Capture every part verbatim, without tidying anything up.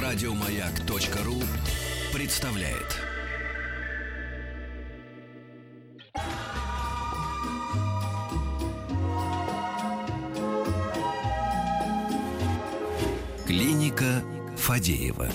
Радиомаяк.ру представляет. Клиника Фадеева.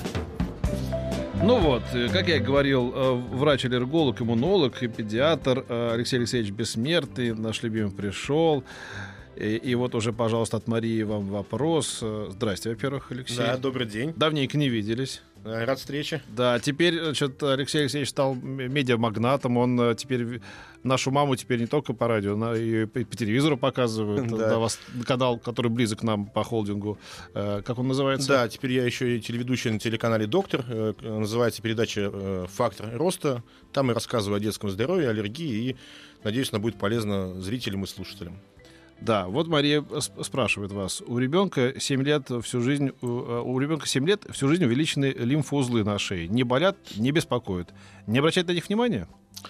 Ну вот, как я и говорил, врач-аллерголог, иммунолог и педиатр Алексей Алексеевич Бессмертный, наш любимый, пришел. И, и вот уже, пожалуйста, от Марии вам вопрос. Здрасте, во-первых, Алексей. Да, добрый день. Давненько не виделись. Рад встрече. Да, теперь, значит, Алексей Алексеевич стал медиамагнатом. Он теперь нашу маму теперь не только по радио, но и по телевизору показывает. Да. Да, вас, канал, который близок к нам по холдингу. Как он называется? Да, теперь я еще и телеведущий на телеканале «Доктор». Называется передача «Фактор роста». Там я рассказываю о детском здоровье, аллергии. И, надеюсь, она будет полезна зрителям и слушателям. Да, вот Мария спрашивает вас. У ребенка семь лет всю жизнь, у ребенка семь лет всю жизнь увеличены лимфоузлы на шее. Не болят, не беспокоят. Не обращать на них внимания?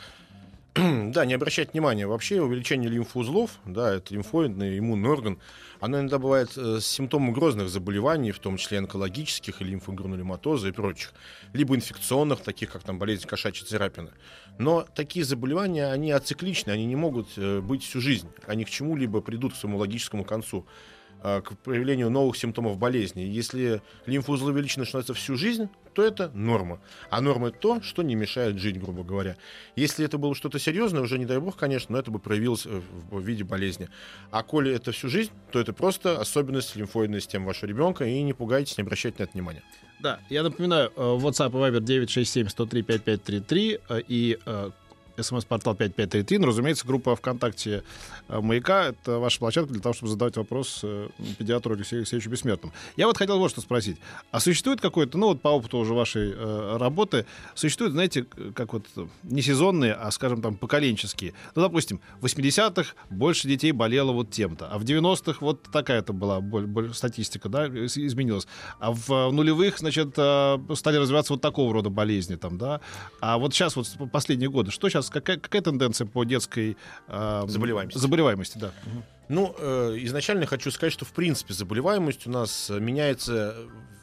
Да, не обращать внимания. Вообще увеличение лимфоузлов, да, это лимфоидный иммунный орган, оно иногда бывает э, с симптомом грозных заболеваний, в том числе онкологических, и лимфогранулематоза и прочих, либо инфекционных, таких как там болезнь кошачьей царапины. Но такие заболевания, они ацикличны, они не могут э, быть всю жизнь. Они к чему-либо придут к своему логическому концу, э, к проявлению новых симптомов болезни. Если лимфоузлы увеличены становятся всю жизнь, то это норма. А норма — это то, что не мешает жить, грубо говоря. Если это было что-то серьезное, уже не дай бог, конечно, но это бы проявилось в виде болезни. А коли это всю жизнь, то это просто особенность лимфоидной системы вашего ребенка, и не пугайтесь, не обращайте на это внимания. Да, я напоминаю, WhatsApp и Viber девять шесть семь сто три пятьдесят пять тридцать три и СМС-портал пять пять три три. Ну, разумеется, группа ВКонтакте «Маяка» — это ваша площадка для того, чтобы задавать вопрос педиатру Алексею Алексеевичу Бессмертному. Я вот хотел вот что спросить. А существует какой-то, ну вот по опыту уже вашей э, работы, существует, знаете, как вот не сезонные, а, скажем, там, поколенческие. Ну, допустим, в восьмидесятых больше детей болело вот тем-то, а в девяностых вот такая-то была боль, боль, статистика, да, изменилась. А в нулевых, значит, стали развиваться вот такого рода болезни там, да. А вот сейчас, вот последние годы, что сейчас? Какая, какая тенденция по детской э, заболеваемости? Заболеваемости, да. Ну, э, изначально хочу сказать, что в принципе заболеваемость у нас меняется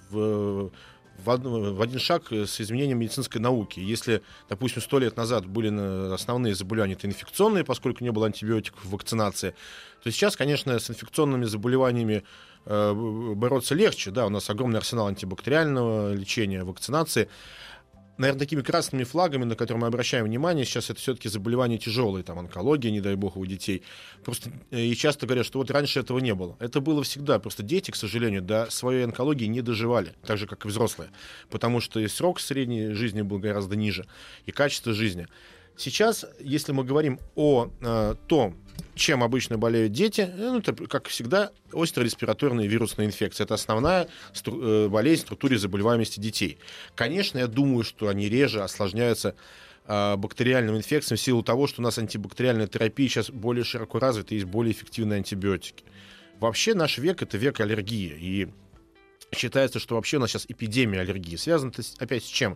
в, в, од, в один шаг с изменением медицинской науки. Если, допустим, сто лет назад были основные заболевания, это инфекционные, поскольку не было антибиотиков, вакцинации, то сейчас, конечно, с инфекционными заболеваниями э, бороться легче. Да, у нас огромный арсенал антибактериального лечения, вакцинации. Наверное, такими красными флагами, на которые мы обращаем внимание, сейчас это все-таки заболевания тяжелые, там, онкология, не дай бог, у детей. Просто и часто говорят, что вот раньше этого не было. Это было всегда. Просто дети, к сожалению, до своей онкологии не доживали, так же, как и взрослые. Потому что и срок средней жизни был гораздо ниже, и качество жизни. Сейчас, если мы говорим о э, том, чем обычно болеют дети, ну, это, как всегда, остро-респираторные вирусные инфекции. Это основная стру- э, болезнь в структуре заболеваемости детей. Конечно, я думаю, что они реже осложняются э, бактериальным инфекциям в силу того, что у нас антибактериальная терапия сейчас более широко развита, есть более эффективные антибиотики. Вообще наш век — это век аллергии. И считается, что вообще у нас сейчас эпидемия аллергии. Связано это опять с чем?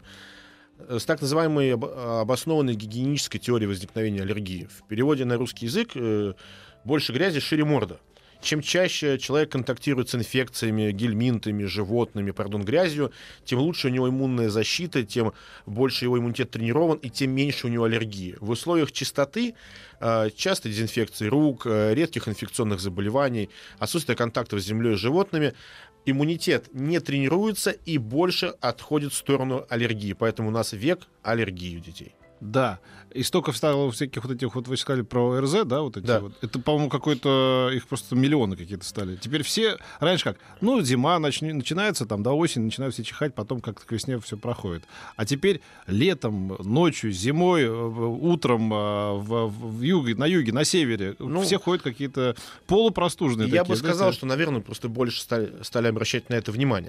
С так называемой обоснованной гигиенической теорией возникновения аллергии. В переводе на русский язык э, больше грязи, шире морда. Чем чаще человек контактирует с инфекциями, гельминтами, животными, пардон, грязью, тем лучше у него иммунная защита, тем больше его иммунитет тренирован, и тем меньше у него аллергии. В условиях чистоты, э, частой дезинфекции рук, э, редких инфекционных заболеваний, отсутствия контактов с землей и животными, иммунитет не тренируется и больше отходит в сторону аллергии. Поэтому у нас век аллергии у детей. Да. И столько стало всяких вот этих, вот вы сказали про ОРЗ, да, вот эти да. вот. Это, по-моему, какой-то, их просто миллионы какие-то стали. Теперь все, раньше как, ну, зима начни, начинается, там, до осени начинают все чихать, потом как-то к весне все проходит. А теперь летом, ночью, зимой, утром в, в юге, на юге, на севере, ну, все ходят какие-то полупростужные я такие. Я бы сказал, да, что, наверное, просто больше стали, стали обращать на это внимание.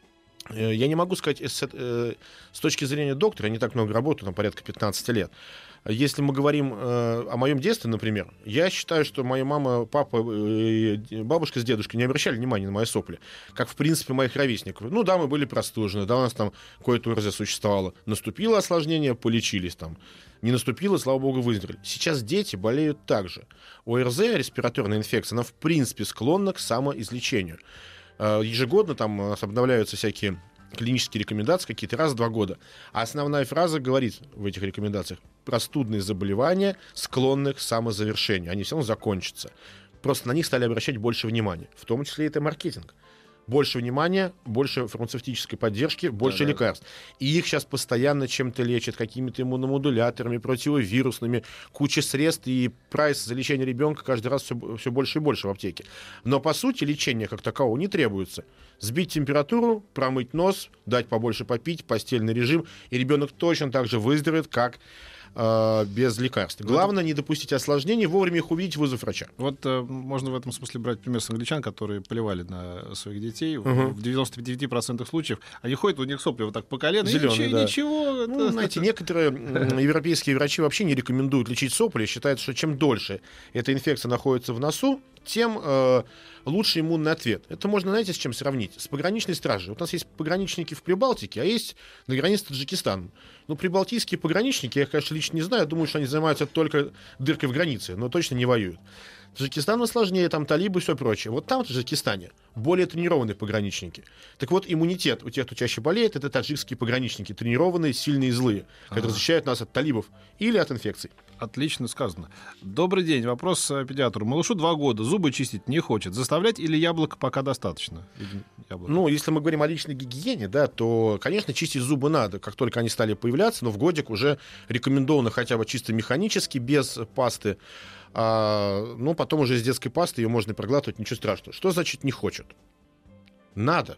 Я не могу сказать, с, с точки зрения доктора, я не так много работаю, там порядка пятнадцать лет. Если мы говорим э, о моем детстве, например, я считаю, что моя мама, папа, э, бабушка с дедушкой не обращали внимания на мои сопли, как, в принципе, моих ровесников. Ну да, мы были простужены, да, у нас там какое-то ОРЗ существовало. Наступило осложнение, полечились там. Не наступило, слава богу, выздоровели. Сейчас дети болеют так же. ОРЗ, респираторная инфекция, она, в принципе, склонна к самоизлечению. Ежегодно там у нас обновляются всякие клинические рекомендации какие-то раз в два года. А основная фраза говорит в этих рекомендациях: простудные заболевания, склонны к самозавершению. Они все равно закончатся. Просто на них стали обращать больше внимания. В том числе это маркетинг. Больше внимания, больше фармацевтической поддержки, больше да, лекарств. Да. И их сейчас постоянно чем-то лечат, какими-то иммуномодуляторами, противовирусными, куча средств, и прайс за лечение ребенка каждый раз все, все больше и больше в аптеке. Но, по сути, лечения как такового не требуется. Сбить температуру, промыть нос, дать побольше попить, постельный режим, и ребенок точно так же выздоровеет, как без лекарств. Главное, не допустить осложнений, вовремя их увидеть, вызвав врача. Вот э, можно в этом смысле брать пример с англичан, которые поливали на своих детей. Угу. В девяноста девяти процентах случаев они ходят, у них сопли вот так по колено, зеленые, и ничего, да. ничего. Ну, это... знаете, некоторые европейские врачи вообще не рекомендуют лечить сопли, считают, что чем дольше эта инфекция находится в носу, тем э, лучше иммунный ответ. Это можно, знаете, с чем сравнить? С пограничной стражей. Вот у нас есть пограничники в Прибалтике, а есть на границе с Таджикистаном. Ну, прибалтийские пограничники, я, конечно, лично не знаю, думаю, что они занимаются только дыркой в границе, но точно не воюют. Таджикистан сложнее, там талибы и все прочее. Вот там, в Таджикистане, более тренированные пограничники. Так вот, иммунитет у тех, кто чаще болеет, это таджикские пограничники, тренированные, сильные и злые, которые ага. защищают нас от талибов или от инфекций. Отлично сказано. Добрый день. Вопрос педиатру. Малышу два года, зубы чистить не хочет. Заставлять или яблоко пока достаточно? Яблоко. Ну, если мы говорим о личной гигиене, да, то, конечно, чистить зубы надо, как только они стали появляться, но в годик уже рекомендовано хотя бы чисто механически, без пасты. А, ну, потом уже с детской пастой ее можно проглатывать, ничего страшного. Что значит не хочет? Надо.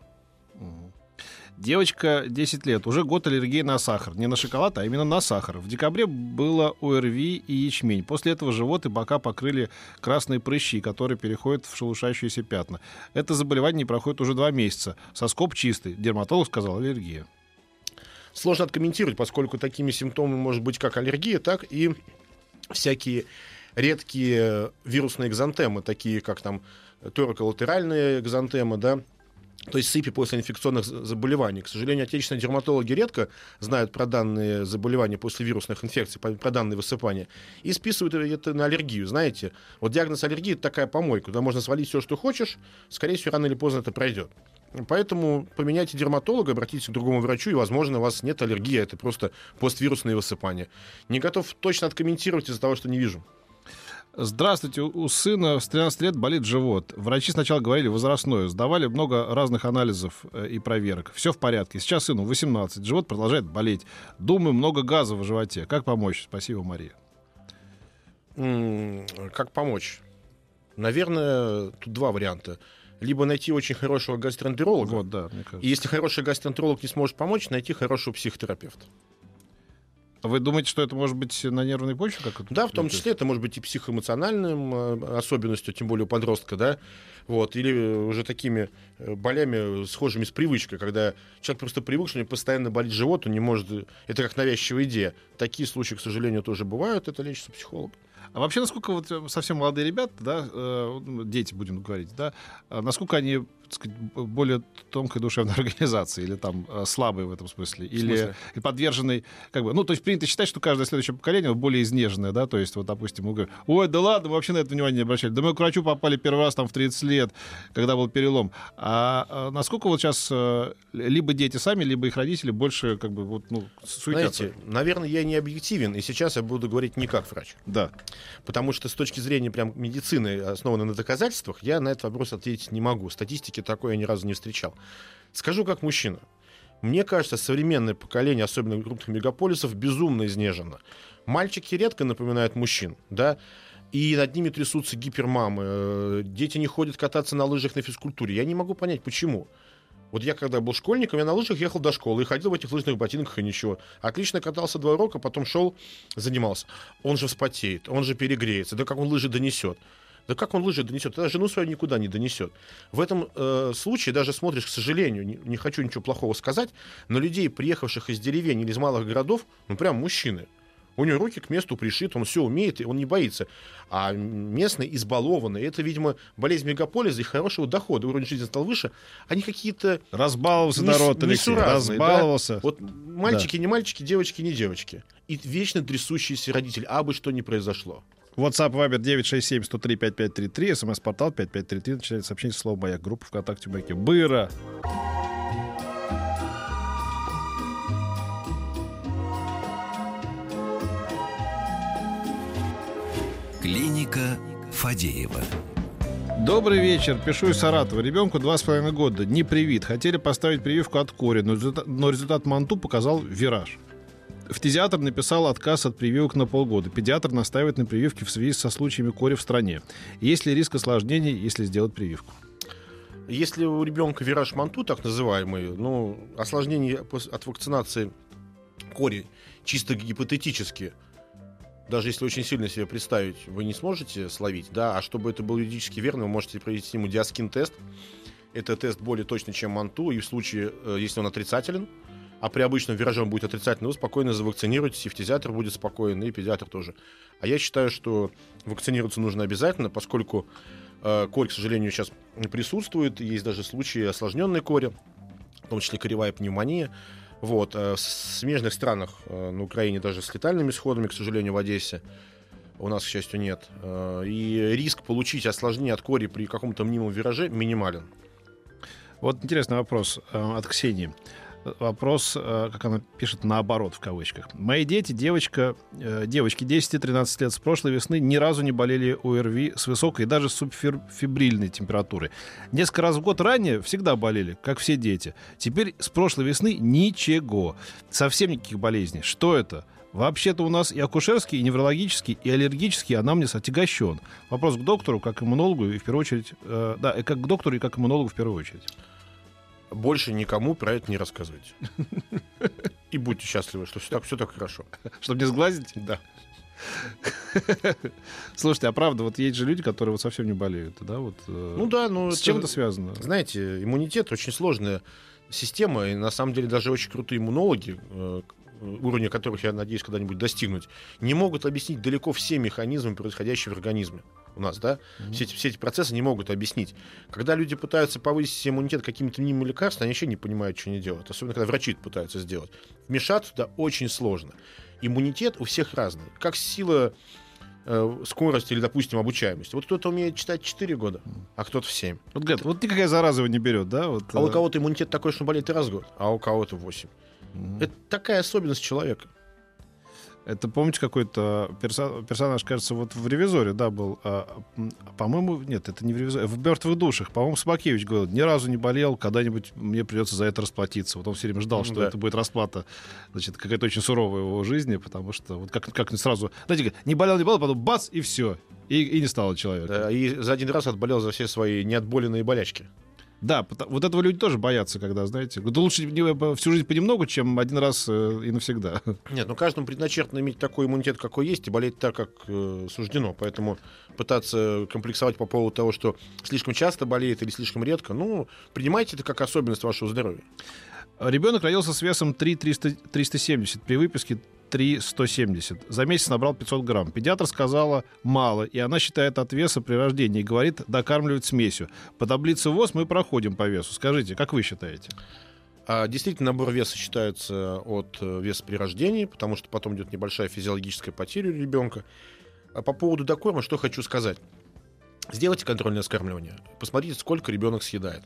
Девочка, десять лет, уже год аллергии на сахар. Не на шоколад, а именно на сахар. В декабре было ОРВИ и ячмень. После этого живот и бока покрыли красные прыщи, которые переходят в шелушащиеся пятна. Это заболевание не проходит уже два месяца. Соскоб чистый. Дерматолог сказал, аллергия. Сложно откомментировать, поскольку такими симптомами может быть как аллергия, так и всякие редкие вирусные экзантемы, такие как там тораколатеральные экзантемы, да, то есть сыпи после инфекционных заболеваний. К сожалению, отечественные дерматологи редко знают про данные заболевания после вирусных инфекций, про данные высыпания, и списывают это на аллергию. Знаете, вот диагноз аллергии — это такая помойка, куда можно свалить все, что хочешь, скорее всего, рано или поздно это пройдет. Поэтому поменяйте дерматолога, обратитесь к другому врачу, и, возможно, у вас нет аллергии, это просто поствирусные высыпания. Не готов точно откомментировать из-за того, что не вижу. Здравствуйте, у сына с тринадцати лет болит живот. Врачи сначала говорили возрастное, сдавали много разных анализов и проверок. Все в порядке. Сейчас сыну восемнадцать, живот продолжает болеть. Думаю, много газа в животе. Как помочь? Спасибо, Мария. М-м, как помочь? Наверное, тут два варианта. Либо найти очень хорошего гастроэнтеролога. Вот, да, мне кажется. И если хороший гастроэнтеролог не сможет помочь, найти хорошего психотерапевта. Вы думаете, что это может быть на нервной почве? Как это? Да, в том числе это может быть и психоэмоциональным особенностью, тем более у подростка, да, вот, или уже такими болями, схожими с привычкой, когда человек просто привык, что у него постоянно болит живот, он не может, это как навязчивая идея. Такие случаи, к сожалению, тоже бывают, это лечится психологом. А вообще, насколько вот совсем молодые ребята, да, э, дети, будем говорить, да, насколько они, так сказать, более тонкой душевной организации или там слабые в этом смысле, в или, смысле? или подверженные, как бы, ну, то есть принято считать, что каждое следующее поколение более изнеженное, да, то есть вот, допустим, мы говорим, ой, да ладно, мы вообще на это внимание не обращали, да мы к врачу попали первый раз там в тридцать лет, когда был перелом. А, а насколько вот сейчас э, либо дети сами, либо их родители больше, как бы, вот, ну, суетятся? Знаете, наверное, я не объективен, и сейчас я буду говорить не как врач. Да. Потому что с точки зрения прям медицины, основанной на доказательствах, я на этот вопрос ответить не могу. Статистики такой я ни разу не встречал. Скажу как мужчина. Мне кажется, современное поколение, особенно крупных мегаполисов, безумно изнежено. Мальчики редко напоминают мужчин, да, и над ними трясутся гипермамы. Дети не ходят кататься на лыжах на физкультуре. Я не могу понять, почему. Вот я, когда был школьником, я на лыжах ехал до школы и ходил в этих лыжных ботинках и ничего. Отлично катался два урока, потом шел, занимался. Он же вспотеет, он же перегреется. Да как он лыжи донесет? Да как он лыжи донесет? Тогда жену свою никуда не донесет. В этом э, случае даже смотришь, к сожалению, не, не хочу ничего плохого сказать, но людей, приехавших из деревень или из малых городов, ну прям мужчины. У него руки к месту пришиты, он все умеет, и он не боится. А местные избалованные, это, видимо, болезнь мегаполиса и хорошего дохода, уровень жизни стал выше, они какие-то... Разбаловался народ, Алексей, разбаловался. Да? Вот мальчики да. не мальчики, девочки не девочки. И вечно трясущийся родитель, а бы что ни произошло. WhatsApp, Viber девять шесть семь сто три пять пять три три, смс-портал пять пять три три, начинается сообщение, слово «Маяк», группа ВКонтакте «Маяки». Быра! Клиника Фадеева. Добрый вечер. Пишу из Саратова. Ребенку два с половиной года. Не привит. Хотели поставить прививку от кори, но результат, но результат МАНТУ показал вираж. Фтизиатр написал отказ от прививок на полгода. Педиатр настаивает на прививке в связи со случаями кори в стране. Есть ли риск осложнений, если сделать прививку? Если у ребенка вираж МАНТУ, так называемый, ну, осложнений от вакцинации кори чисто гипотетически, даже если очень сильно себе представить, вы не сможете словить, да, а чтобы это было юридически верно, вы можете провести ему диаскин-тест. Это тест более точный, чем МАНТУ, и в случае, если он отрицателен, а при обычном вираже он будет отрицательный, вы спокойно завакцинируетесь, и фтизиатр будет спокоен, и педиатр тоже. А я считаю, что вакцинироваться нужно обязательно, поскольку э, корь, к сожалению, сейчас присутствует, есть даже случаи осложненной кори, в том числе коревая пневмония. Вот. В смежных странах, на Украине даже с летальными исходами, к сожалению, в Одессе, у нас, к счастью, нет. И риск получить осложнение от кори при каком-то мнимом вираже минимален. Вот интересный вопрос от Ксении. Вопрос, как она пишет, наоборот, в кавычках. Мои дети, девочка, девочки десять-тринадцать лет, с прошлой весны ни разу не болели ОРВИ с высокой и даже субфебрильной температурой. Несколько раз в год ранее всегда болели, как все дети. Теперь с прошлой весны ничего. Совсем никаких болезней. Что это? Вообще-то у нас и акушерский, и неврологический, и аллергический анамнез отягощен. Вопрос к доктору, как иммунологу, и в первую очередь... Э, да, и как к доктору, и как иммунологу в первую очередь. Больше никому про это не рассказывайте. И будьте счастливы, что все так, все так хорошо. Чтобы не сглазить? Да. Слушайте, а правда, вот есть же люди, которые вот совсем не болеют, да? Вот, ну да, ну... С это, чем это связано? Знаете, иммунитет очень сложная система, и на самом деле даже очень крутые иммунологи, уровня которых я надеюсь когда-нибудь достигнуть, не могут объяснить далеко все механизмы, происходящие в организме у нас, да? Mm-hmm. Все, эти, все эти процессы не могут объяснить. Когда люди пытаются повысить иммунитет какими-то мнимыми лекарствами, они вообще не понимают, что они делают. Особенно, когда врачи это пытаются сделать. Вмешаться туда очень сложно. Иммунитет у всех разный. Как сила, э, скорость или, допустим, обучаемость. Вот кто-то умеет читать четыре года, а кто-то в семь. Вот, говорят, вот никакая зараза его не берет, да? Вот, а э... у кого-то иммунитет такой, что он болеет раз в год, а у кого-то восемь. Mm-hmm. Это такая особенность человека. Это, помните, какой-то персо- персонаж, кажется, вот в «Ревизоре», да, был. А, по-моему, нет, это не в «Ревизоре», в «Мертвых душах». По-моему, Собакевич говорил, ни разу не болел, когда-нибудь мне придется за это расплатиться. Вот он все время ждал, что да. это будет расплата, значит, какая-то очень суровая в его жизни, потому что вот как, как сразу, знаете, не болел, не болел, потом бац, и все. И, и не стало человека. Да, и за один раз отболел за все свои неотболенные болячки. Да, вот этого люди тоже боятся, когда, знаете, да лучше всю жизнь понемногу, чем один раз и навсегда. Нет, ну каждому предначертано иметь такой иммунитет, какой есть, и болеть так, как э, суждено. Поэтому пытаться комплексовать по поводу того, что слишком часто болеет или слишком редко, ну, принимайте это как особенность вашего здоровья. Ребенок родился с весом три триста семьдесят при выписке три сто семьдесят. За месяц набрал пятьсот грамм. Педиатр сказала мало, и она считает от веса при рождении и говорит докармливать смесью. По таблице ВОЗ мы проходим по весу. Скажите, как вы считаете? А, действительно, набор веса считается от веса при рождении, потому что потом идет небольшая физиологическая потеря у ребенка. А по поводу докорма, что хочу сказать. Сделайте контрольное скармливание. Посмотрите, сколько ребенок съедает.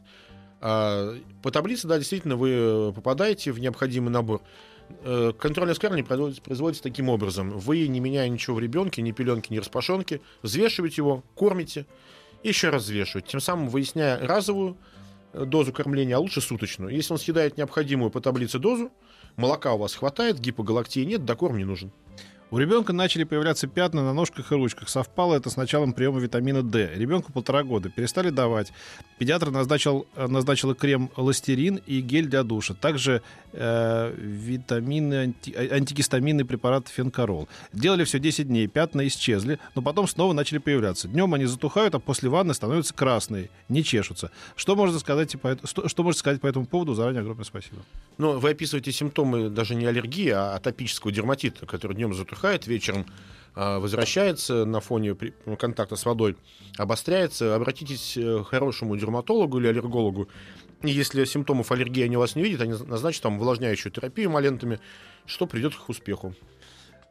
А, по таблице, да, действительно, вы попадаете в необходимый набор. Контрольное скармливание производится, производится таким образом. Вы, не меняя ничего в ребенке, ни пеленки, ни распашонки, взвешиваете его, кормите и еще раз взвешиваете. Тем самым выясняя разовую дозу кормления, а лучше суточную. Если он съедает необходимую по таблице дозу, молока у вас хватает, гипогалактии нет, докорм не нужен. У ребенка начали появляться пятна на ножках и ручках. Совпало это с началом приема витамина D. Ребенку полтора года. Перестали давать. Педиатр назначил, назначила крем ластерин и гель для душа. Также э, витамины, анти, антигистаминный препарат фенкарол. Делали все десять дней. Пятна исчезли, но потом снова начали появляться. Днем они затухают, а после ванны становятся красные, не чешутся. Что можно сказать по, что, что можно сказать по этому поводу? Заранее огромное спасибо. Ну, вы описываете симптомы даже не аллергии, а атопического дерматита, который днем затухает, вечером э, возвращается на фоне при, контакта с водой, обостряется. Обратитесь к хорошему дерматологу или аллергологу. И если симптомов аллергии они у вас не видят, они назначат там увлажняющую терапию малентами, что придет к их успеху.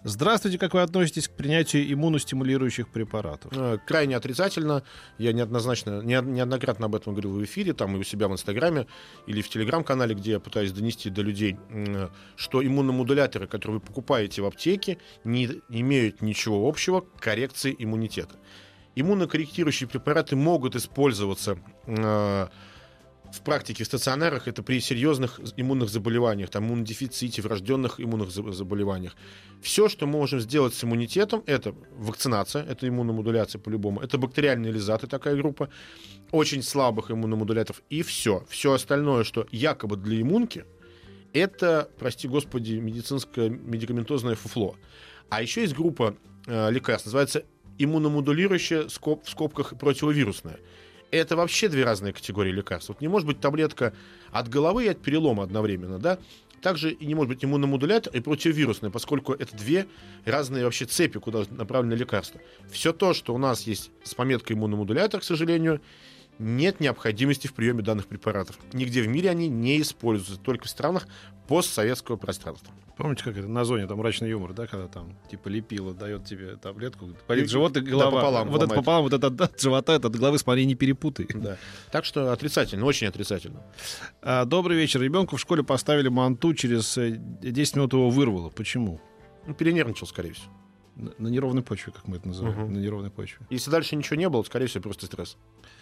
Здравствуйте, как вы относитесь к принятию иммуностимулирующих препаратов? Э, Крайне отрицательно. Я неоднозначно, не- неоднократно об этом говорил в эфире, там и у себя в Инстаграме или в Телеграм-канале, где я пытаюсь донести до людей, м, что иммуномодуляторы, которые вы покупаете в аптеке, не имеют ничего общего к коррекции иммунитета. Иммунокорректирующие препараты могут использоваться э, в практике в стационарах, это при серьезных иммунных заболеваниях, там, иммунодефиците, врожденных иммунных за- заболеваниях. Все, что мы можем сделать с иммунитетом, это вакцинация, это иммуномодуляция по-любому, это бактериальные лизаты, такая группа, очень слабых иммуномодуляторов, и все. Все остальное, что якобы для иммунки, это, прости господи, медицинское медикаментозное фуфло. А еще есть группа э, лекарств, называется иммуномодулирующая, скоб- в скобках противовирусная. Это вообще две разные категории лекарств. Вот не может быть таблетка от головы и от перелома одновременно, да? Также и не может быть иммуномодулятор и противовирусный, поскольку это две разные вообще цепи, куда направлены лекарства. Все то, что у нас есть с пометкой иммуномодулятор, к сожалению, нет необходимости в приеме данных препаратов. Нигде в мире они не используются, только в странах постсоветского пространства. Помните, как это на зоне, там мрачный юмор, да, когда там типа лепила дает тебе таблетку, болит живот и голова. Да, пополам вот это ломает. пополам, вот это от, от живота, это от головы, смотри, не перепутай. Да. Так что отрицательно, очень отрицательно. А, добрый вечер. Ребенку в школе поставили манту, через э, десять минут его вырвало. Почему? Ну, перенервничал, скорее всего. На, на неровной почве, как мы это называем. Мгм. На неровной почве. Если дальше ничего не было, скорее всего, просто стресс.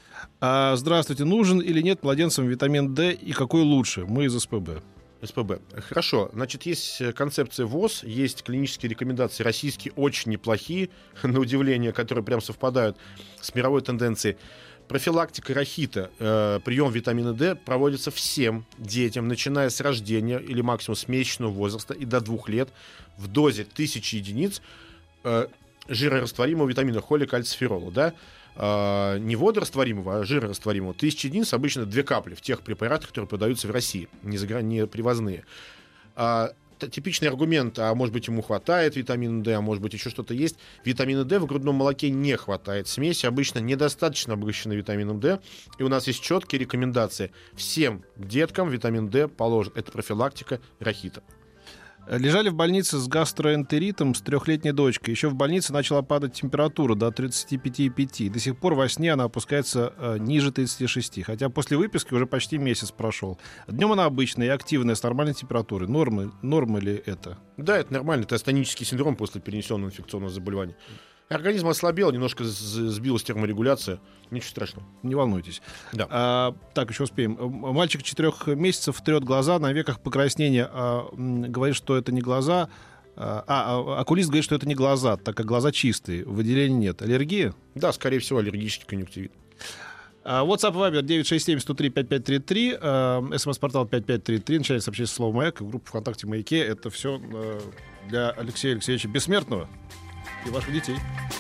А, здравствуйте. Нужен или нет младенцам витамин D и какой лучше? Мы из СПБ. СПБ. Хорошо. Значит, есть концепция ВОЗ, есть клинические рекомендации российские, очень неплохие, на удивление, которые прям совпадают с мировой тенденцией. Профилактика рахита, э, прием витамина D проводится всем детям, начиная с рождения или максимум с месячного возраста и до двух лет в дозе тысячи единиц э, жирорастворимого витамина холикальциферола, да? Uh, не водорастворимого, а жирорастворимого. Тысяча единиц, обычно две капли в тех препаратах, которые продаются в России, не, загра... не привозные. Uh, т- типичный аргумент, а может быть ему хватает витамина D, а может быть еще что-то есть. Витамина D в грудном молоке не хватает. Смеси обычно недостаточно обогащены витамином D. И у нас есть четкие рекомендации. Всем деткам витамин D положен. Это профилактика рахита. Лежали в больнице с гастроэнтеритом с трехлетней дочкой. Еще в больнице начала падать температура до тридцать пять и пять. До сих пор во сне она опускается э, ниже тридцати шести. Хотя после выписки уже почти месяц прошел. Днем она обычная и активная, с нормальной температурой. Нормы, нормы ли это? Да, это нормально. Это астенический синдром после перенесенного инфекционного заболевания. Организм ослабел, немножко з- сбилась терморегуляция. Ничего страшного. Не волнуйтесь. Да. А, так, еще успеем. М- Мальчик четырех месяцев трет глаза, на веках покраснение. А, м, говорит, что это не глаза. А, а, окулист говорит, что это не глаза, так как глаза чистые, выделений нет. Аллергия? Да, скорее всего, аллергический конъюнктивит. А, WhatsApp и Viber девять шесть семь сто три пять пять три три, а, смс-портал пять пять три три, начинается сообщение с словом «Маяк», в группе ВКонтакте «Маяке». Это все а, для Алексея Алексеевича Бессмертного и ваших детей.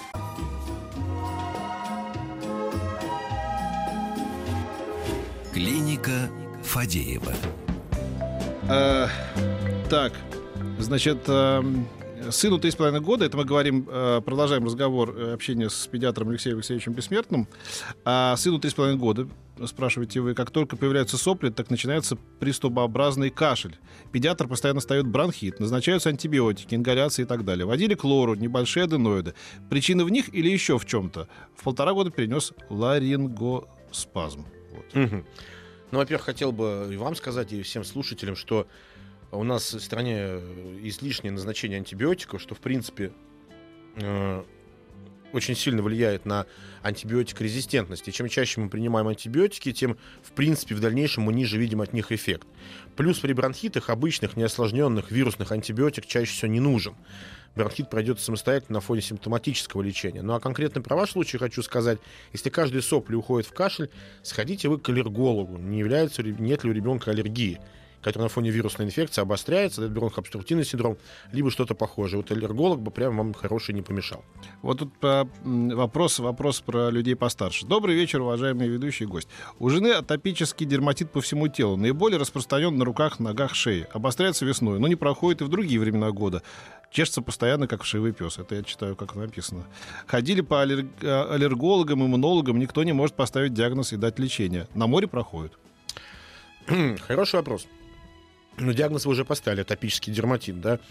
Клиника Фадеева. А, так, значит, а, сыну три с половиной года, это мы говорим, а, продолжаем разговор, э, общение с педиатром Алексеем Алексеевичем Бессмертным. А сыну три с половиной года, спрашиваете вы, как только появляются сопли, так начинается приступообразный кашель. Педиатр постоянно ставит бронхит, назначаются антибиотики, ингаляции и так далее. Вводили клору, небольшие аденоиды. Причина в них или еще в чем-то? В полтора года перенес ларингоспазм. Вот. Мгм. Ну, во-первых, хотел бы и вам сказать, и всем слушателям, что у нас в стране излишнее назначение антибиотиков, что, в принципе, э, очень сильно влияет на антибиотикорезистентность. И чем чаще мы принимаем антибиотики, тем, в принципе, в дальнейшем мы ниже видим от них эффект. Плюс при бронхитах обычных, неосложненных вирусных антибиотик чаще всего не нужен. Бронхит пройдет самостоятельно на фоне симптоматического лечения. Ну а конкретно про ваш случай хочу сказать, если каждый сопли уходит в кашель, сходите вы к аллергологу. Не является, нет ли у ребенка аллергии, которая на фоне вирусной инфекции обостряется, это бронхообструктивный синдром, либо что-то похожее. Вот аллерголог бы прям вам хороший не помешал. Вот тут по, м, вопрос, вопрос про людей постарше. Добрый вечер, уважаемый ведущий гость. У жены атопический дерматит по всему телу. Наиболее распространен на руках, ногах, шее. Обостряется весной, но не проходит и в другие времена года. Чешется постоянно, как вшивый пес. Это я читаю, как написано. Ходили по аллер... аллергологам, иммунологам. Никто не может поставить диагноз и дать лечение. На море проходит. Хороший вопрос. Ну, диагноз вы уже поставили, атопический дерматит, да?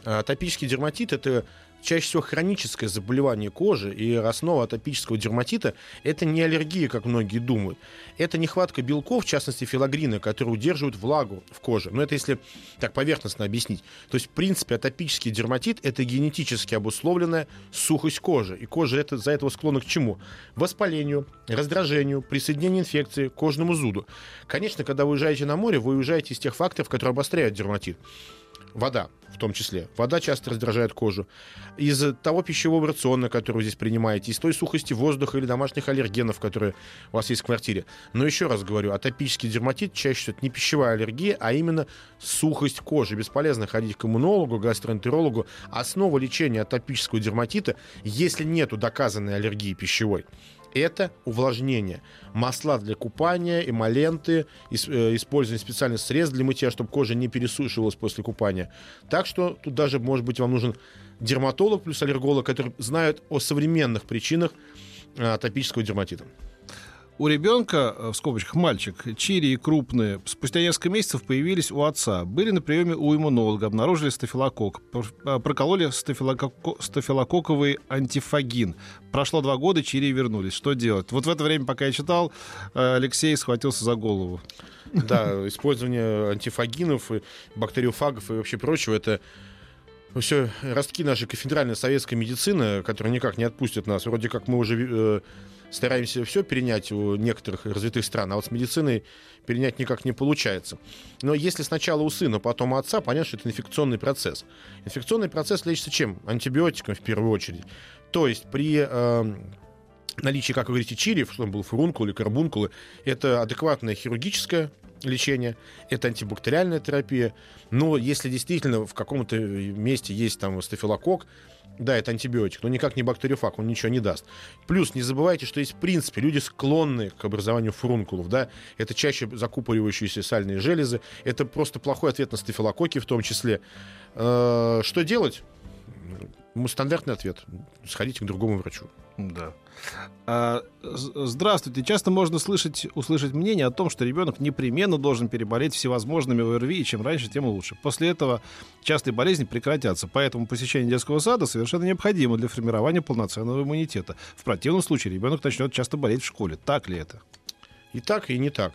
Атопический дерматит — это чаще всего хроническое заболевание кожи, и основа атопического дерматита — это не аллергия, как многие думают. Это нехватка белков, в частности филагрина, которые удерживают влагу в коже. Но это если так поверхностно объяснить. То есть, в принципе, атопический дерматит — это генетически обусловленная сухость кожи. И кожа это, за этого склонна к чему? Воспалению, раздражению, присоединению инфекции, кожному зуду. Конечно, когда вы уезжаете на море, вы уезжаете из тех факторов, которые обостряют дерматит. Вода, в том числе. Вода часто раздражает кожу. Из того пищевого рациона, который вы здесь принимаете, из той сухости воздуха или домашних аллергенов, которые у вас есть в квартире. Но еще раз говорю, атопический дерматит чаще всего это не пищевая аллергия, а именно сухость кожи. Бесполезно ходить к иммунологу, гастроэнтерологу. Основа лечения атопического дерматита, если нету доказанной аллергии пищевой, это увлажнение. Масла для купания, эмоленты, использование специальных средств для мытья, чтобы кожа не пересушивалась после купания. Так что тут даже, может быть, вам нужен дерматолог плюс аллерголог, который знает о современных причинах атопического дерматита. У ребенка, в скобочках мальчик, чирии крупные спустя несколько месяцев появились у отца. Были на приеме у иммунолога, обнаружили стафилококк. Прокололи стафилокок... стафилококковый антифагин. Прошло два года, чирии вернулись. Что делать? Вот в это время, пока я читал, Алексей схватился за голову. Да, использование антифагинов, и бактериофагов и вообще прочего — это все ростки нашей кафедральной советской медицины, которые никак не отпустят нас. Вроде как мы уже э, стараемся все перенять у некоторых развитых стран, а вот с медициной перенять никак не получается. Но если сначала у сына, потом у отца, понятно, что это инфекционный процесс. Инфекционный процесс лечится чем? Антибиотиком в первую очередь. То есть при э, наличии, как вы говорите, чириев, что там был фурункул или карбункулы, это адекватное хирургическое лечение, это антибактериальная терапия. Но если действительно в каком-то месте есть там стафилококк, да, это антибиотик, но никак не бактериофаг, он ничего не даст. Плюс не забывайте, что есть в принципе люди, склонны к образованию фурункулов, да, это чаще закупоривающиеся сальные железы, это просто плохой ответ на стафилококки в том числе. Э-э- что делать? Стандартный ответ. Сходите к другому врачу. Да. А, здравствуйте. Часто можно слышать, услышать мнение о том, что ребенок непременно должен переболеть всевозможными ОРВИ, и чем раньше, тем лучше. После этого частые болезни прекратятся. Поэтому посещение детского сада совершенно необходимо для формирования полноценного иммунитета. В противном случае ребенок начнет часто болеть в школе. Так ли это? И так, и не так.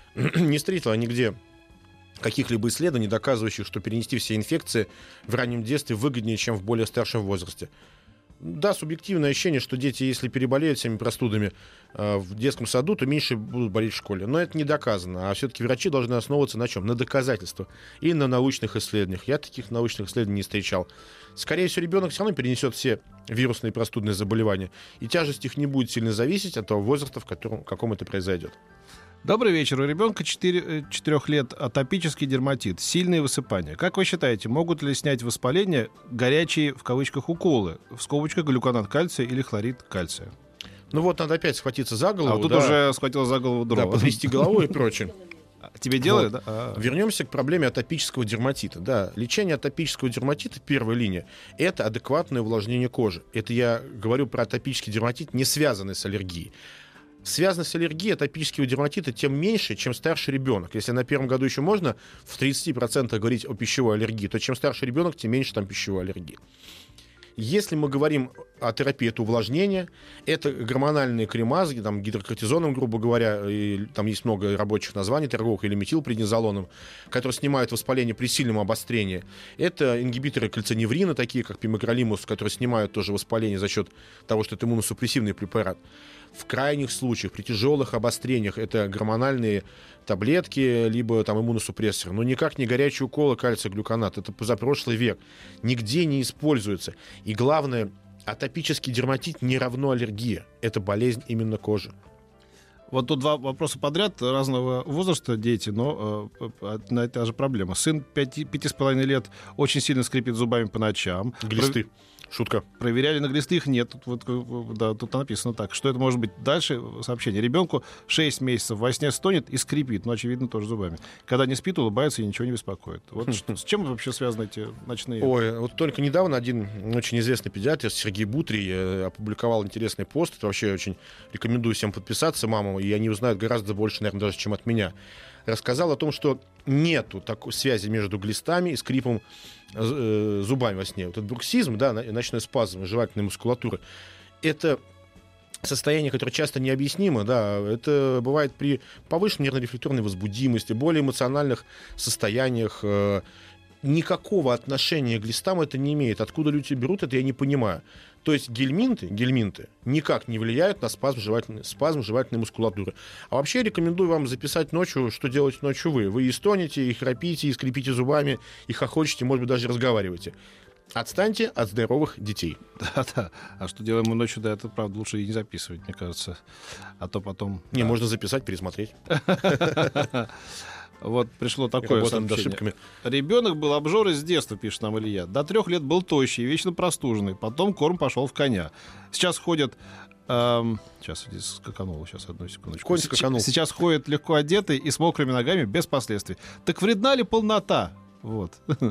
Не встретила нигде каких-либо исследований, доказывающих, что перенести все инфекции в раннем детстве выгоднее, чем в более старшем возрасте. Да, субъективное ощущение, что дети, если переболеют всеми простудами э, в детском саду, то меньше будут болеть в школе. Но это не доказано. А все-таки врачи должны основываться на чем? На доказательствах и на научных исследованиях. Я таких научных исследований не встречал. Скорее всего, ребенок все равно перенесет все вирусные и простудные заболевания. И тяжесть их не будет сильно зависеть от того возраста, в котором, в каком это произойдет. Добрый вечер. У ребенка четырёх лет атопический дерматит, сильные высыпания. Как вы считаете, могут ли снять воспаление горячие, в кавычках, уколы, в скобочках, глюконат кальция или хлорид кальция? Ну вот, надо опять схватиться за голову. А вот тут да, уже схватил за голову дрова. Да, потрясти головой и прочее. Тебе делали, вот. Да? А-а-а. Вернемся к проблеме атопического дерматита. Да, лечение атопического дерматита, первая линия, это адекватное увлажнение кожи. Это я говорю про атопический дерматит, не связанный с аллергией. Связанность с аллергией атопического дерматита тем меньше, чем старший ребенок. Если на первом году еще можно в тридцать процентов говорить о пищевой аллергии, то чем старше ребенок, тем меньше там пищевой аллергии. Если мы говорим о терапии, это увлажнение, это гормональные крема с там, гидрокортизоном, грубо говоря, и там есть много рабочих названий торговых, или метилпреднизолоном, которые снимают воспаление при сильном обострении. Это ингибиторы кальциневрина, такие как пимакролимус, которые снимают тоже воспаление за счет того, что это иммуносупрессивный препарат. В крайних случаях, при тяжелых обострениях, это гормональные таблетки, либо там иммуносупрессоры, но никак не горячие уколы кальция-глюконат. Это позапрошлый век. Нигде не используется. И главное, атопический дерматит не равно аллергия. Это болезнь именно кожи. Вот тут два вопроса подряд, разного возраста дети, но э, на это же проблема. Сын пяти, пяти с половиной лет очень сильно скрипит зубами по ночам. Глисты. Про... Шутка. Проверяли на глисты, их нет. Тут, вот, да, тут написано так. Что это может быть? Дальше сообщение. Ребенку шесть месяцев во сне стонет и скрипит, но, очевидно, тоже зубами. Когда не спит, улыбается и ничего не беспокоит. Вот что, с чем вообще связаны эти ночные... Ой, вот только недавно один очень известный педиатр, Сергей Бутрий, опубликовал интересный пост. Это вообще очень рекомендую всем подписаться, мамам, и они узнают гораздо больше, наверное, даже, чем от меня. Рассказал о том, что нету такой связи между глистами и скрипом э, зубами во сне. Вот этот бруксизм, да, ночной спазм жевательной мускулатуры, это состояние, которое часто необъяснимо, да, это бывает при повышенной нервно-рефлекторной возбудимости, более эмоциональных состояниях. Э, никакого отношения к глистам это не имеет. Откуда люди берут это, я не понимаю. То есть гельминты, гельминты никак не влияют на спазм жевательной, спазм жевательной мускулатуры. А вообще я рекомендую вам записать ночью, что делаете ночью вы. Вы и стонете, и храпите, и скрипите зубами, и хохочете, может быть, даже разговариваете. Отстаньте от здоровых детей. Да-да. А что делаем мы ночью, да, это, правда, лучше и не записывать, мне кажется. А то потом... Не, да. можно записать, пересмотреть. Вот пришло такое Работаем над сообщение. ошибками. Ребенок был обжорой с детства, пишет нам Илья. До трех лет был тощий, вечно простуженный. Потом корм пошел в коня. Сейчас ходит... Эм, сейчас, скаканул, сейчас, одну секундочку. Конь скаканул. Сейчас ходит легко одетый и с мокрыми ногами без последствий. Так вредна ли полнота? Вот.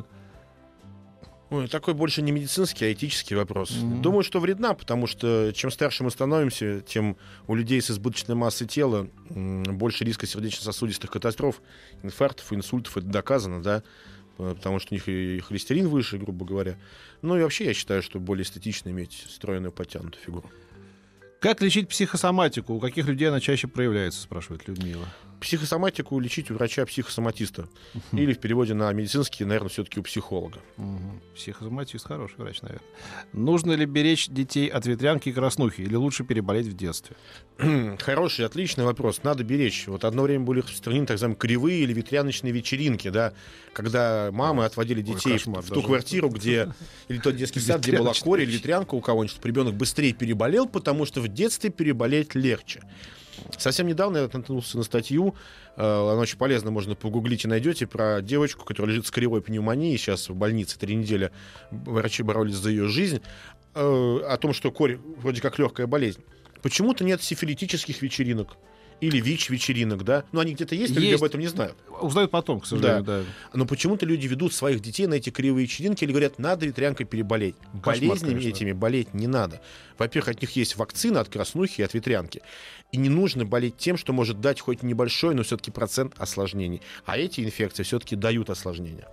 Ой, такой больше не медицинский, а этический вопрос. Mm-hmm. Думаю, что вредна, потому что чем старше мы становимся, тем у людей с избыточной массой тела м, больше риска сердечно-сосудистых катастроф, инфарктов, инсультов. Это доказано, да, потому что у них и холестерин выше, грубо говоря. Ну и вообще я считаю, что более эстетично иметь стройную, подтянутую фигуру. Как лечить психосоматику? У каких людей она чаще проявляется, спрашивает Людмила. Психосоматику лечить у врача-психосоматиста. Uh-huh. Или в переводе на медицинский, наверное, все-таки у психолога. Uh-huh. Психосоматист хороший врач, наверное. Нужно ли беречь детей от ветрянки и краснухи? Или лучше переболеть в детстве? Хороший, отличный вопрос. Надо беречь. Вот одно время были распространены так называемые кривые или ветряночные вечеринки, да, когда мамы отводили детей Ой, кошмар, в, в ту квартиру, где или тот детский сад, где была корь или ветрянка у кого-нибудь, чтобы ребенок быстрее переболел, потому что в детстве переболеть легче. Совсем недавно я наткнулся на статью, она очень полезна, можно погуглить и найдете, про девочку, которая лежит с кривой пневмонией, сейчас в больнице три недели, врачи боролись за ее жизнь, о том, что корь вроде как легкая болезнь. Почему-то нет сифилитических вечеринок или ВИЧ-вечеринок, да? Ну, они где-то есть, есть, но люди об этом не знают. Узнают потом, к сожалению, да. да. Но почему-то люди ведут своих детей на эти кривые вечеринки или говорят, надо ветрянкой переболеть. Кошмар, болезнями конечно. Этими болеть не надо. Во-первых, от них есть вакцина от краснухи и от ветрянки. И не нужно болеть тем, что может дать хоть небольшой, но все-таки процент осложнений. А эти инфекции все-таки дают осложнения.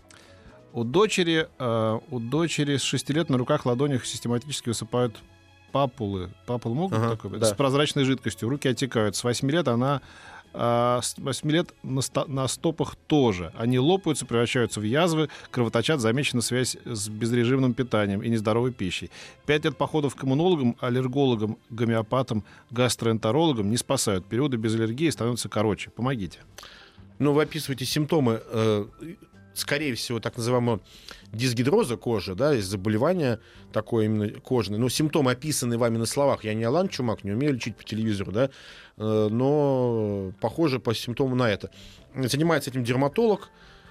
У дочери, э, у дочери с шести лет на руках, ладонях систематически высыпают папулы. Папулы могут ага, такое? Да. С прозрачной жидкостью. Руки отекают. С восьми лет она... А с восьми лет на, ста- на стопах тоже. Они лопаются, превращаются в язвы, кровоточат, замечена связь с безрежимным питанием и нездоровой пищей. Пять лет походов к иммунологам, аллергологам, гомеопатам, гастроэнтерологам не спасают. Периоды без аллергии становятся короче. Помогите. Ну, вы описываете симптомы, э, скорее всего, так называемого дисгидроза кожи, да, есть заболевание такое именно кожное. Но симптомы описаны вами на словах. Я не Алан Чумак, не умею лечить по телевизору, да, э, но похоже по симптомам на это. Занимается этим дерматолог.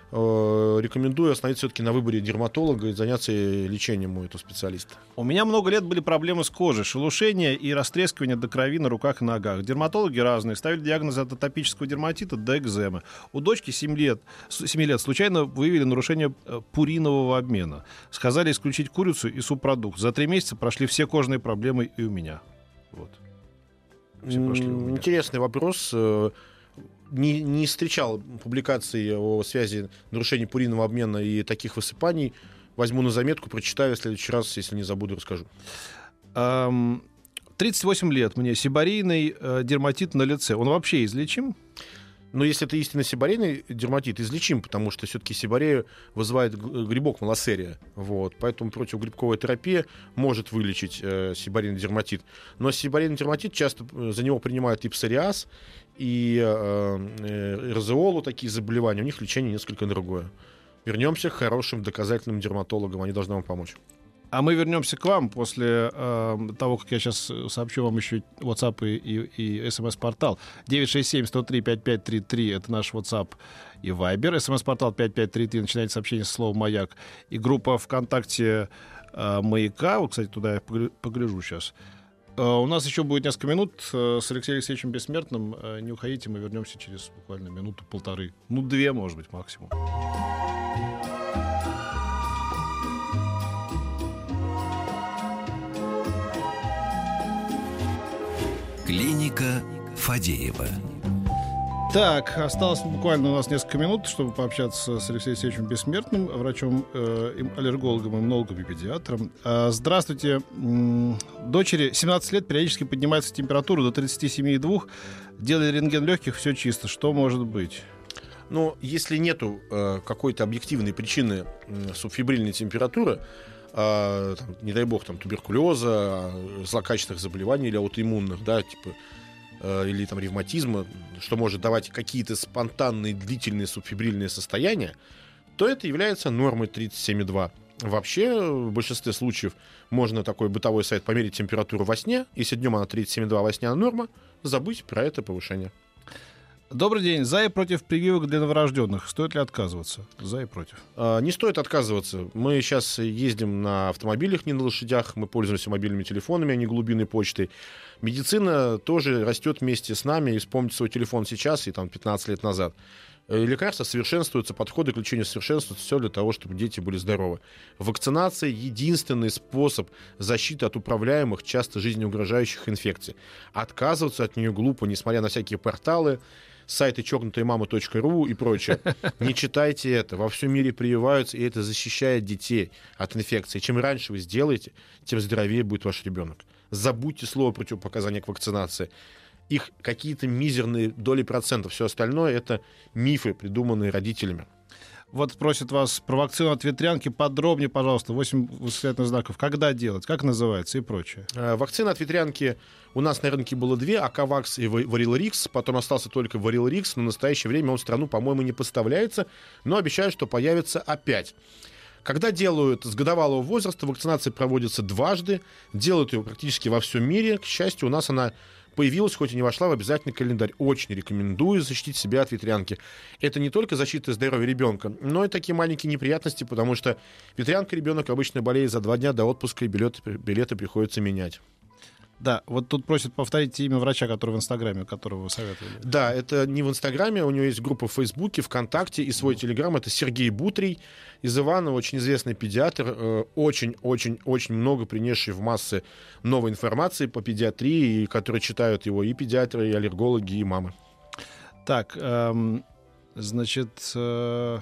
Э, рекомендую остановиться все-таки на выборе дерматолога и заняться лечением у этого специалиста. У меня много лет были проблемы с кожей, шелушение и растрескивание до крови на руках и ногах. Дерматологи разные, ставили диагнозы от атопического дерматита до экземы. У дочки семь лет, семи лет случайно выявили нарушение пуринового обмена. Сказали исключить курицу и субпродукт. За три месяца прошли все кожные проблемы и у меня. Вот. Все прошли у меня. Интересный вопрос. Не, не встречал публикаций о связи нарушений пуринового обмена и таких высыпаний. Возьму на заметку, прочитаю в следующий раз, если не забуду, расскажу. тридцать восемь лет мне, сибарейный э, дерматит на лице. Он вообще излечим? Но если это истинно сибарейный дерматит, излечим, потому что все-таки сибарею вызывает грибок малосерия. Вот. Поэтому противогрибковая терапия может вылечить э, сибарейный дерматит. Но сибарейный дерматит часто за него принимают и псориаз, и э, эрзеолу, такие заболевания. У них лечение несколько другое. Вернемся к хорошим доказательным дерматологам. Они должны вам помочь. А мы вернемся к вам после э, того, как я сейчас сообщу вам еще WhatsApp и, и, и смс-портал. девять шесть семь сто три пять пять три три — это наш WhatsApp и Viber. смс-портал пять пять три три, начинайте сообщение со словом «Маяк». И группа ВКонтакте э, «Маяка». Вот, кстати, туда я погляжу сейчас. Э, у нас еще будет несколько минут э, с Алексеем Алексеевичем Бессмертным. Э, не уходите, мы вернемся через буквально минуту-полторы. Ну, две, может быть, максимум. Клиника Фадеева. Так, осталось буквально у нас несколько минут, чтобы пообщаться с Алексеем Алексеевичем Бессмертным, врачом-аллергологом, иммунологом и педиатром. Здравствуйте. Дочери семнадцать лет, периодически поднимается температура до тридцать семь и два. Делали рентген легких, все чисто. Что может быть? Ну, если нету э, какой-то объективной причины э, субфебрильной температуры, э, там, не дай бог, там, туберкулеза, злокачественных заболеваний или аутоиммунных, да, типа, э, или там ревматизма, что может давать какие-то спонтанные длительные субфебрильные состояния, то это является нормой тридцать семь и два. Вообще, в большинстве случаев можно такой бытовой сайт померить температуру во сне. Если днем она тридцать семь и два, во сне она норма, забыть про это повышение. Добрый день. За и против прививок для новорожденных. Стоит ли отказываться? За и против. А, не стоит отказываться. Мы сейчас ездим на автомобилях, не на лошадях. Мы пользуемся мобильными телефонами, а не голубиной почтой. Медицина тоже растет вместе с нами. И вспомните свой телефон сейчас и там, пятнадцать лет назад. Лекарства совершенствуются, подходы к лечению совершенствуются, все для того, чтобы дети были здоровы. Вакцинация — единственный способ защиты от управляемых, часто жизнеугрожающих инфекций. Отказываться от нее глупо, несмотря на всякие порталы, сайты чокнутая мама точка ру и прочее. Не читайте это. Во всем мире прививаются, и это защищает детей от инфекции. Чем раньше вы сделаете, тем здоровее будет ваш ребенок. Забудьте слово противопоказания к вакцинации. Их какие-то мизерные доли процентов. Все остальное — это мифы, придуманные родителями. Вот просят вас про вакцину от ветрянки подробнее, пожалуйста. восемь восклицательных знаков. Когда делать, как называется и прочее. Вакцина от ветрянки у нас на рынке было две: Акавакс и Варилрикс. Потом остался только Варилрикс. Но в настоящее время он в страну, по-моему, не поставляется. Но обещают, что появится опять. Когда делают с годовалого возраста, вакцинация проводится дважды. Делают ее практически во всем мире. К счастью, у нас она появилась, хоть и не вошла в обязательный календарь. Очень рекомендую защитить себя от ветрянки. Это не только защита здоровья ребенка, но и такие маленькие неприятности, потому что ветрянка ребенок обычно болеет за два дня до отпуска, и билеты, билеты приходится менять. Да, вот тут просят повторить имя врача, который в Инстаграме, которого вы советовали. Да, это не в Инстаграме, у него есть группа в Фейсбуке, ВКонтакте и свой Телеграм. Это Сергей Бутрий из Иваново, очень известный педиатр, очень-очень-очень много принесший в массы новой информации по педиатрии, которые читают его и педиатры, и аллергологи, и мамы. Так, эм, значит... Э...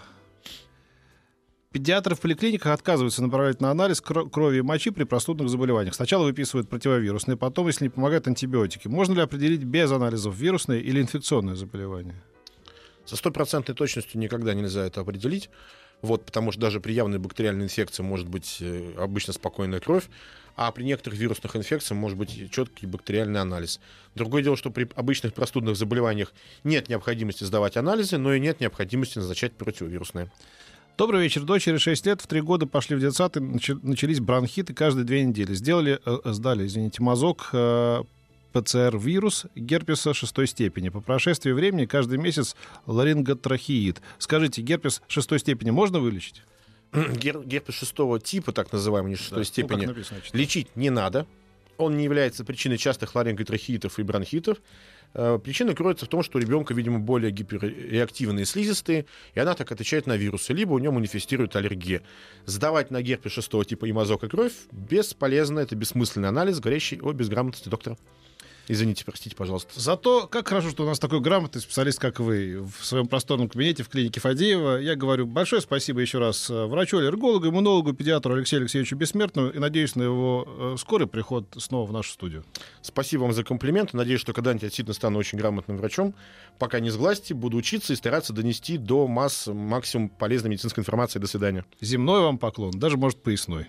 Педиатры в поликлиниках отказываются направлять на анализ крови и мочи при простудных заболеваниях. Сначала выписывают противовирусные, потом, если не помогают, антибиотики. Можно ли определить без анализов вирусное или инфекционное заболевание? Со стопроцентной точностью никогда нельзя это определить. Вот, потому что даже при явной бактериальной инфекции может быть э, обычно спокойная кровь, а при некоторых вирусных инфекциях может быть четкий бактериальный анализ. Другое дело, что при обычных простудных заболеваниях нет необходимости сдавать анализы, но и нет необходимости назначать противовирусные. Добрый вечер. Дочери шесть лет, в три года пошли в детсад, и начались бронхиты каждые две недели. Сделали, э, сдали, извините, мазок, э, ПЦР-вирус герпеса шестой степени. По прошествии времени каждый месяц ларинготрахеид. Скажите, герпес шестой степени можно вылечить? Гер, герпес шестого типа, так называемый, не шестой да, степени, ну, написано, лечить не надо. Он не является причиной частых ларинготрахеитов и бронхитов. Причина кроется в том, что у ребенка, видимо, более гиперреактивные слизистые, и она так отвечает на вирусы, либо у него манифестирует аллергия. Сдавать на герпес шестого типа и мазок и кровь бесполезно, это бессмысленный анализ, говорящий о безграмотности доктора. Извините, простите, пожалуйста. Зато как хорошо, что у нас такой грамотный специалист, как вы, в своем просторном кабинете в клинике Фадеева. Я говорю большое спасибо еще раз врачу-аллергологу, иммунологу, педиатру Алексею Алексеевичу Бессмертному и надеюсь на его скорый приход снова в нашу студию. Спасибо вам за комплимент. Надеюсь, что когда-нибудь я действительно стану очень грамотным врачом. Пока не сглазьте, буду учиться и стараться донести до масс максимум полезной медицинской информации. До свидания. Земной вам поклон, даже, может, поясной.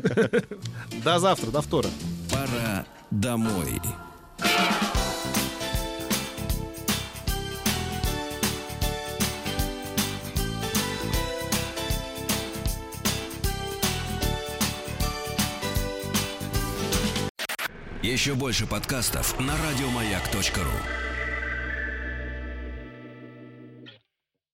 До завтра, до вторника. Пора домой. Еще больше подкастов на радиомаяк точка ру.